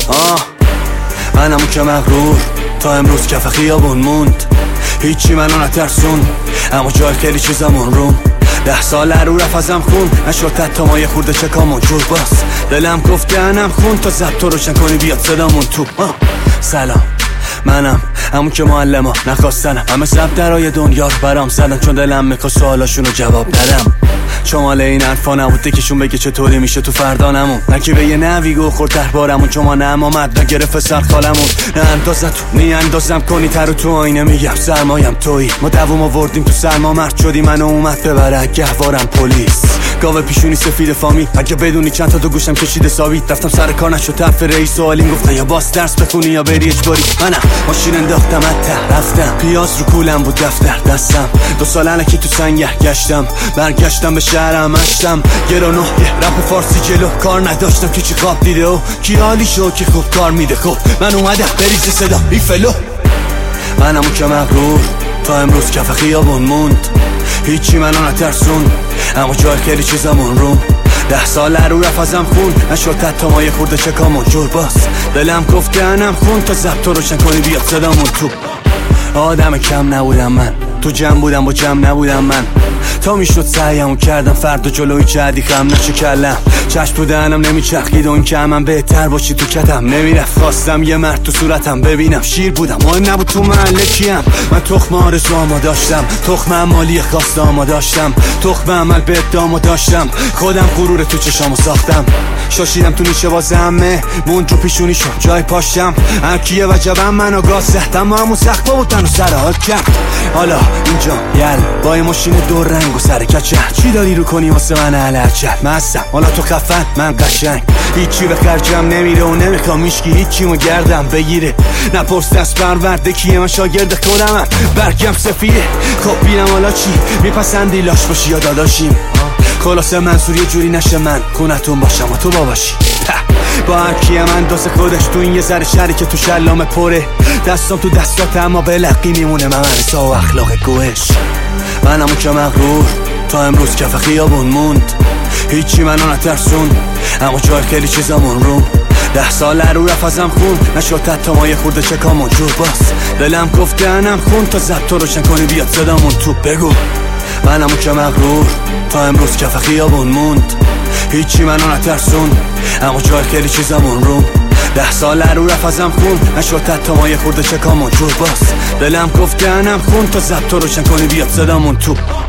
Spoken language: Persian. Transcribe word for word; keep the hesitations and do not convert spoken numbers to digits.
آه منم که مغرور تا امروز کف خیابون موند، هیچی منو نترسون اما جای خیلی چیزامون روم. ده سال رو رفت ازم خون، نشد حتی ما یه خورده چکامون جور باز. دلم گفت دهنم خون تا ضبط رو روشن کنی بیاد صدامون تو. آه. سلام منم همون که معلم ها نخواستنم، همه ضبط درای دنیا رو برام زدن چون دلم میخوا سوالاشونو جواب ندم. شمال این حرفا نبوده کهشون بگه چطوری میشه تو فردا نمون، نکی به یه نوی گو خورد دربارمون چون ما نم آمد نگرفت سر خالمون. نه اندازت تو نی اندازم کنی تر و تو آینه میگم سرمایم تویی، ما دووم آوردیم تو سرما مرد شدی منو اومد ببره گهوارم پلیس. گاوه پیشونی سفید فامی اگه بدونی چند تا دو گوشم کشیده ثابت، رفتم سر کار نشد طرف رئیس و آلین گفتن یا باس درس بخونی یا بری اجباری. منم ماشین انداختم حتی رفتم پیاز رو کولم بود دفتر دستم، دو سال الکی تو سنگر گشتم برگشتم به شهرم اشتم گرانو یه رپ فارسی جلو کار نداشتم که چی خواب دیده و کی حالی شو که خوب کار میده. خب من اومدم بریز صدا بی فلو، منم که مغرور تا امروز کف خیابون موند، هیچی منو نترسون اما جای خیلی چیزامون روم. ده سال رو رفت ازم خون، نشد حتی ما یه خورده چکامون جور باز. دلم گفت دهنم خون تا ضبط رو روشن کنی بیاد صدامون تو. آدم کم نبودم من، تو جمع بودم با جمع نبودم من، تا میشد سعیمو کردم فردا جلوی چردی خم نشو کلم. چشم تو دهنم نمیچرخید اون که من بهتر باشی تو کتم نمیرفت، خواستم یه مرد تو صورتم ببینم شیر بودم مهم نبود تو محله کیم. من تخم آرزوامو داشتم، تخم عمالی خواستامو داشتم، تخم عمل به ادامو داشتم، خودم غرور تو چشامو ساختم. شاشیدم تو نیشه واسه همه موند رو پیشونی شد جای پاشم، هر کیه وجبم منو گاز زد اما همون سخت با بودن و سر حال کرد. حالا اینجا یل با یه ماشین دو رنگ و سر کچه چی داری رو کنی واسه من علرچت مستم. حالا تو خفن من قشنگ، هیچی به خرجم نمیره و نمیخوام هیچکی هیچیمو گردم بگیره. نپرس دست پرورده کیه من شاگرد خودمم برگم سفیده. خب بینم حالا چی میپسندی لاش باشی یا داداشیم، خلاصه منصور یه جوری نشه من خونتون باشم و تو باباشی. با هر کیه من دوست خودش تو این یه ذره شری که تو شلام پره، دستم تو دستات اما بلقی میمونه من مرسا و اخلاق گوش. منم که مغرور تا امروز کف خیابون موند، هیچی منو نترسون اما جای خیلی چیزامون روم. ده سال رو رفت ازم خون، نشد حتی ما یه خورده چکامون جور باز. دلم گفت دهنم خون تا ضبط رو روشن کنی بیاد صدامون تو. بگو منم که مغرور تا امروز کف خیابون موند، هیچی منو نترسون اما جای خیلی چیزامون روم. ده سال رو رفت ازم خون، نشد حتی ما یه خورده چکامون جور باز. دلم گفت دهنم خون تا ضبط رو روشن کنی بیاد صدامون تو.